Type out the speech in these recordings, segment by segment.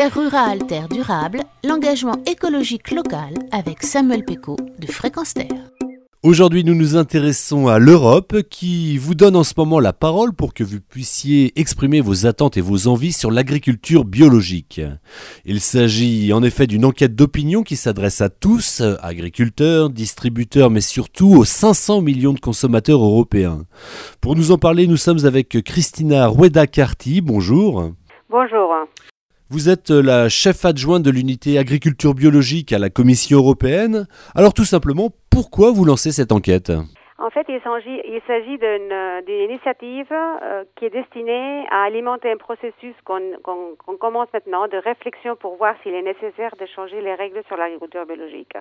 Terre rurale, terre durable, l'engagement écologique local avec Samuel Pécaud de Fréquence Terre. Aujourd'hui, nous nous intéressons à l'Europe qui vous donne en ce moment la parole pour que vous puissiez exprimer vos attentes et vos envies sur l'agriculture biologique. Il s'agit en effet d'une enquête d'opinion qui s'adresse à tous, agriculteurs, distributeurs, mais surtout aux 500 millions de consommateurs européens. Pour nous en parler, nous sommes avec Christina Rueda-Carty. Bonjour. Bonjour. Vous êtes la chef adjointe de l'unité agriculture biologique à la Commission européenne. Alors tout simplement, pourquoi vous lancez cette enquête ? En fait, il s'agit d'une initiative qui est destinée à alimenter un processus qu'on commence maintenant de réflexion pour voir s'il est nécessaire de changer les règles sur l'agriculture biologique.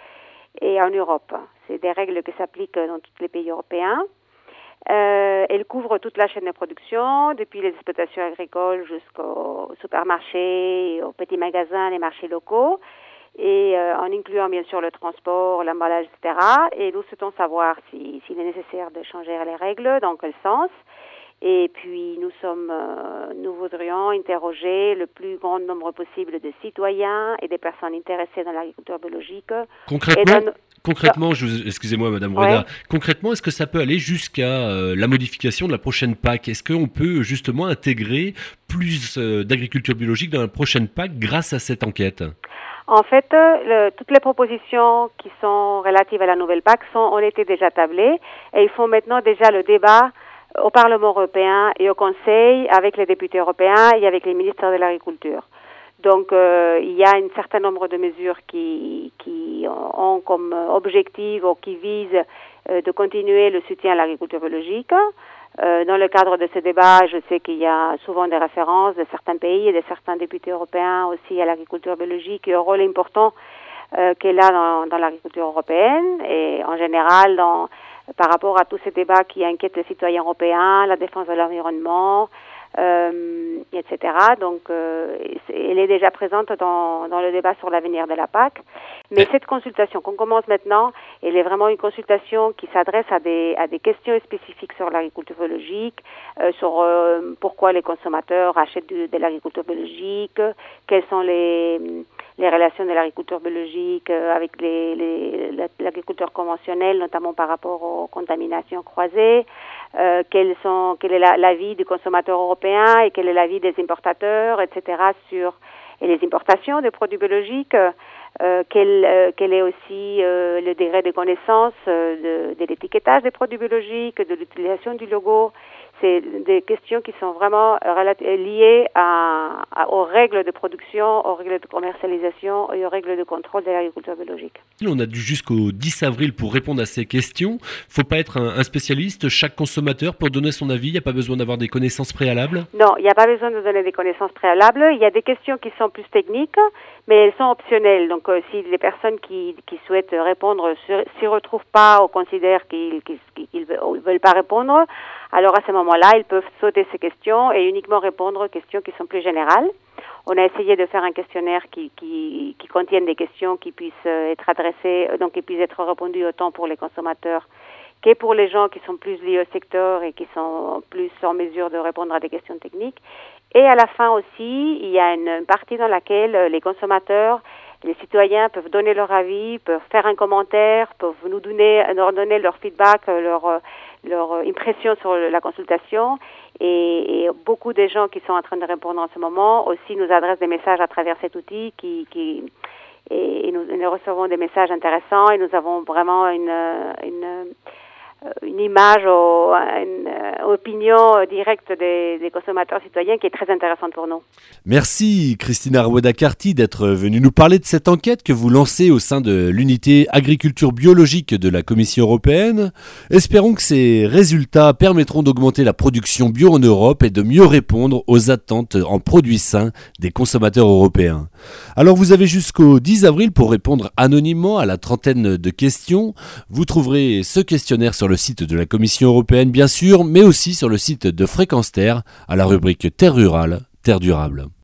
Et en Europe, c'est des règles qui s'appliquent dans tous les pays européens. Elle couvre toute la chaîne de production, depuis les exploitations agricoles jusqu'aux supermarchés, aux petits magasins, les marchés locaux, et en incluant bien sûr le transport, l'emballage, etc. Et nous souhaitons savoir s'il est nécessaire de changer les règles, dans quel sens. Et puis nous voudrions interroger le plus grand nombre possible de citoyens et des personnes intéressées dans l'agriculture biologique. Concrètement, excusez-moi Madame Rueda, concrètement, est-ce que ça peut aller jusqu'à la modification de la prochaine PAC ? Est-ce qu'on peut justement intégrer plus d'agriculture biologique dans la prochaine PAC grâce à cette enquête ? En fait, toutes les propositions qui sont relatives à la nouvelle PAC ont été déjà tablées et ils font maintenant déjà le débat au Parlement européen et au Conseil avec les députés européens et avec les ministres de l'Agriculture. Donc, il y a un certain nombre de mesures qui ont comme objectif ou qui visent de continuer le soutien à l'agriculture biologique. Dans le cadre de ce débat, je sais qu'il y a souvent des références de certains pays et de certains députés européens aussi à l'agriculture biologique et au rôle important qu'elle a dans l'agriculture européenne et en général par rapport à tous ces débats qui inquiètent les citoyens européens, la défense de l'environnement, etc. Donc, elle est déjà présente dans le débat sur l'avenir de la PAC. Mais cette consultation qu'on commence maintenant, elle est vraiment une consultation qui s'adresse à des questions spécifiques sur l'agriculture biologique, sur pourquoi les consommateurs achètent de l'agriculture biologique, quelles sont les relations de l'agriculture biologique avec l'agriculture conventionnelle, notamment par rapport aux contaminations croisées, quel est l'avis du consommateur européen et quel est l'avis des importateurs, etc. et les importations de produits biologiques, quel est aussi le degré de connaissance de l'étiquetage des produits biologiques, de l'utilisation du logo. C'est des questions qui sont vraiment liées aux règles de production, aux règles de commercialisation et aux règles de contrôle de l'agriculture biologique. On a dû jusqu'au 10 avril pour répondre à ces questions. Il ne faut pas être un spécialiste, chaque consommateur, pour donner son avis. Il n'y a pas besoin d'avoir des connaissances préalables ? Non, il n'y a pas besoin de donner des connaissances préalables. Il y a des questions qui sont plus techniques, mais elles sont optionnelles. Donc, si les personnes qui souhaitent répondre s'y retrouvent pas ou considèrent qu'ils veulent pas répondre, alors à ce moment-là, ils peuvent sauter ces questions et uniquement répondre aux questions qui sont plus générales. On a essayé de faire un questionnaire qui contienne des questions qui puissent être adressées, donc qui puissent être répondues autant pour les consommateurs que pour les gens qui sont plus liés au secteur et qui sont plus en mesure de répondre à des questions techniques. Et à la fin aussi, il y a une partie dans laquelle les consommateurs, les citoyens peuvent donner leur avis, peuvent faire un commentaire, peuvent nous donner leur feedback, leur impression sur la consultation. Et beaucoup de gens qui sont en train de répondre en ce moment aussi nous adressent des messages à travers cet outil et nous recevons des messages intéressants et nous avons vraiment une image ou une opinion directe des consommateurs citoyens qui est très intéressante pour nous. Merci Christina Rueda-Carty d'être venue nous parler de cette enquête que vous lancez au sein de l'unité agriculture biologique de la Commission européenne. Espérons que ces résultats permettront d'augmenter la production bio en Europe et de mieux répondre aux attentes en produits sains des consommateurs européens. Alors vous avez jusqu'au 10 avril pour répondre anonymement à la trentaine de questions. Vous trouverez ce questionnaire sur le site de la Commission européenne bien sûr, mais aussi sur le site de Fréquence Terre à la rubrique Terre rurale, terre durable.